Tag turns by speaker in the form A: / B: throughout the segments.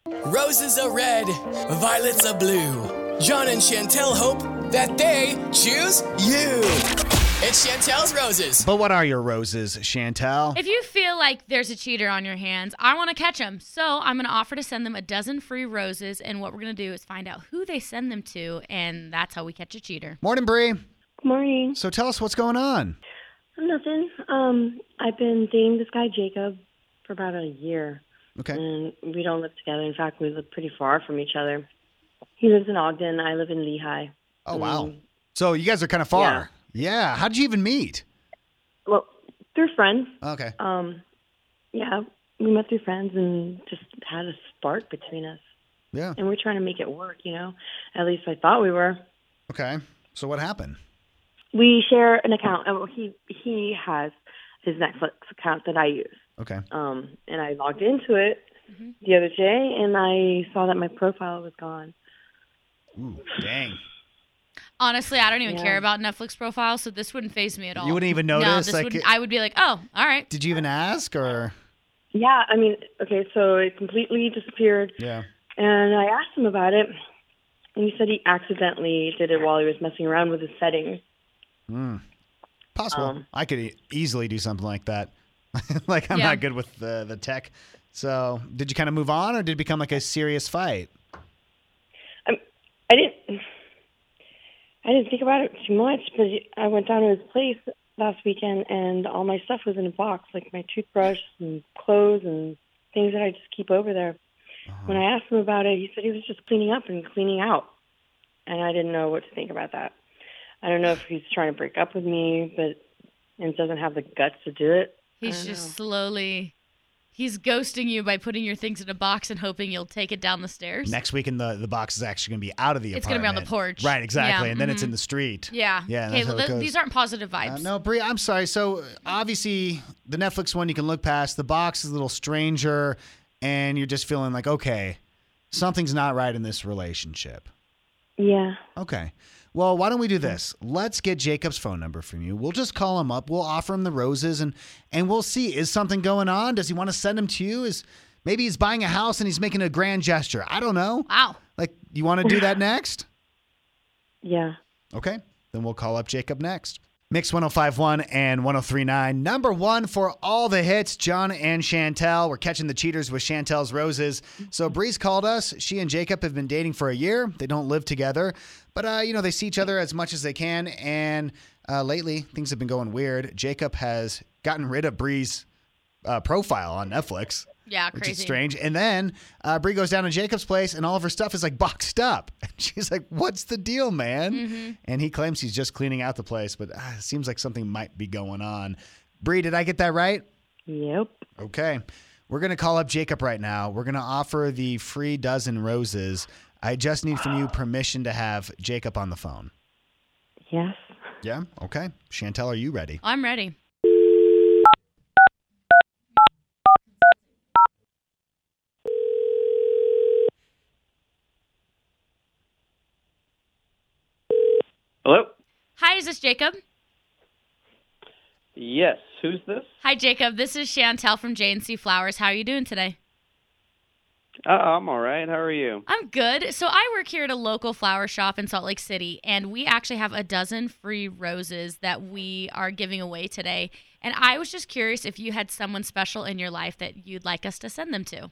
A: Roses are red, violets are blue. John and Chantel hope that they choose you. It's Chantel's Roses.
B: But what are your roses, Chantel?
C: If you feel like there's a cheater on your hands, I want to catch them. So I'm going to offer to send them a dozen free roses. And what we're going to do is find out who they send them to. And that's how we catch a cheater.
B: Morning, Bree.
D: Good morning.
B: So tell us what's going on.
D: Nothing. I've been dating this guy, Jacob, for about a year.
B: Okay.
D: And we don't live together. In fact, we live pretty far from each other. He lives in Ogden. I live in Lehigh.
B: Oh, wow. So you guys are kind of far. Yeah. How did you even meet?
D: Well, through friends.
B: Okay.
D: Yeah, we met through friends and just had a spark between us.
B: Yeah.
D: And we're trying to make it work, you know. At least I thought we were.
B: Okay. So what happened?
D: We share an account. He has his Netflix account that I use.
B: Okay.
D: And I logged into it the other day, and I saw that my profile was gone.
B: Ooh, dang.
C: Honestly, I don't even care about Netflix profiles, so this wouldn't faze me at all.
B: You wouldn't even notice?
C: No, this wouldn't. I would be like, oh, all right.
B: Did you even ask or?
D: Yeah, I mean, okay, so it completely disappeared.
B: Yeah.
D: And I asked him about it, and he said he accidentally did it while he was messing around with his settings.
B: Possible. I could easily do something like that. Like, I'm not good with the tech. So did you kind of move on, or did it become like a serious fight?
D: I didn't think about it too much, but I went down to his place last weekend, and all my stuff was in a box, like my toothbrush and clothes and things that I just keep over there. When I asked him about it, he said he was just cleaning up and cleaning out, and I didn't know what to think about that. I don't know if he's trying to break up with me, and doesn't have the guts to do it.
C: He's just slowly... He's ghosting you by putting your things in a box and hoping you'll take it down the stairs.
B: Next weekend, the box is actually going to be out of the apartment.
C: It's going to be on the porch.
B: Right, exactly.
C: Yeah,
B: and then it's in the street.
C: Yeah.
B: Yeah.
C: Okay, well, these aren't positive vibes.
B: No, Brie, I'm sorry. So obviously, the Netflix one you can look past. The box is a little stranger, and you're just feeling like, okay, something's not right in this relationship.
D: Yeah.
B: Okay. Well, why don't we do this? Let's get Jacob's phone number from you. We'll just call him up. We'll offer him the roses, and we'll see. Is something going on? Does he want to send them to you? Maybe he's buying a house and he's making a grand gesture. I don't know.
C: Wow.
B: Like, you want to do that next?
D: Yeah.
B: Okay. Then we'll call up Jacob next. Mix 105.1 and 103.9. Number one for all the hits, John and Chantel. We're catching the cheaters with Chantel's Roses. So Bree's called us. She and Jacob have been dating for a year. They don't live together. But, they see each other as much as they can. And lately, things have been going weird. Jacob has gotten rid of Bree's profile on Netflix.
C: Yeah,
B: which
C: crazy.
B: is strange. And then Bree goes down to Jacob's place, and all of her stuff is like boxed up. And she's like, "What's the deal, man?" And he claims he's just cleaning out the place, but it seems like something might be going on. Bree, did I get that right?
D: Yep.
B: Okay. We're going to call up Jacob right now. We're going to offer the free dozen roses. I just need from you permission to have Jacob on the phone.
D: Yes.
B: Yeah? Okay. Chantel, are you ready?
C: I'm ready.
E: Hello?
C: Hi, is this Jacob?
E: Yes. Who's this?
C: Hi, Jacob. This is Chantel from J&C Flowers. How are you doing today?
E: I'm all right. How are you?
C: I'm good. So I work here at a local flower shop in Salt Lake City, and we actually have a dozen free roses that we are giving away today. And I was just curious if you had someone special in your life that you'd like us to send them to.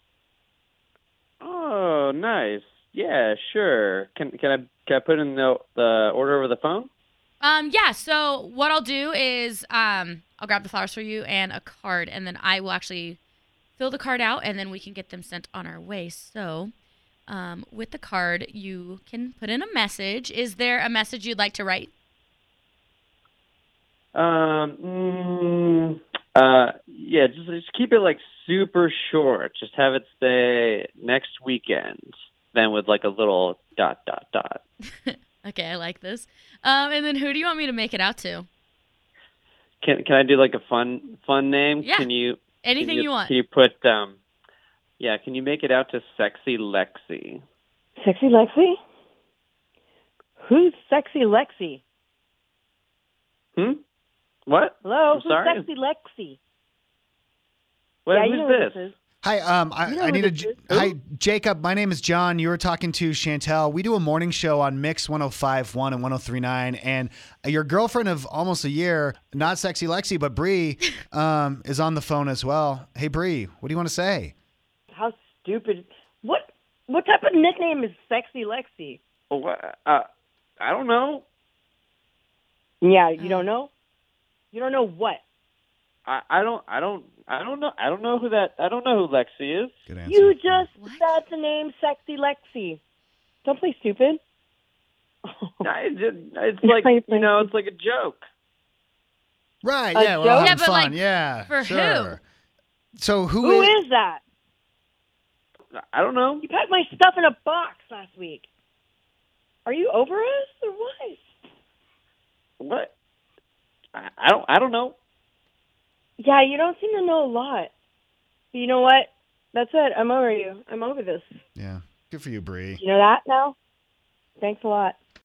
E: Oh, nice. Yeah, sure. Can I put in the order over the phone?
C: Yeah. So what I'll do is I'll grab the flowers for you and a card, and then I will actually fill the card out, and then we can get them sent on our way. So with the card, you can put in a message. Is there a message you'd like to write?
E: Yeah, just keep it like super short. Just have it say next weekend, then with like a little ...
C: Okay, I like this. And then who do you want me to make it out to?
E: Can I do like a fun name?
C: Yeah. Anything you want.
E: Can you put can you make it out to Sexy Lexi?
D: Sexy Lexi? Who's Sexy Lexi?
E: What?
D: Hello?
E: I'm sorry?
D: Who's Sexy Lexi?
E: What,
D: yeah,
E: who's
D: you know
E: this?
D: Who this is.
B: Hi,
D: You know
B: I
D: who
B: need a.
D: this is?
B: Hi, Jacob. My name is John. You were talking to Chantel. We do a morning show on Mix 105.1 and 103.9, and your girlfriend of almost a year, not Sexy Lexi, but Bree, is on the phone as well. Hey, Bree, what do you want to say?
D: How stupid. What type of nickname is Sexy Lexi?
E: Well, what? I don't know.
D: Yeah, you don't know? You don't know what?
E: I don't know. I don't know who Lexi is.
B: Good answer.
D: You just
C: What?
D: said the name Sexy Lexi. Don't play stupid.
E: It's like, it's like a joke.
B: Right,
D: A
B: yeah, we're
D: joke?
B: all
C: Yeah,
B: having
C: but,
B: fun.
C: like,
B: Yeah,
C: for
B: sure. So
D: Who is that?
E: I don't know.
D: You packed my stuff in a box last week. Are you over us or what?
E: What? I don't know.
D: Yeah, you don't seem to know a lot. But you know what? That's it. I'm over you. I'm over this.
B: Yeah, good for you, Bree.
D: You know that now? Thanks a lot.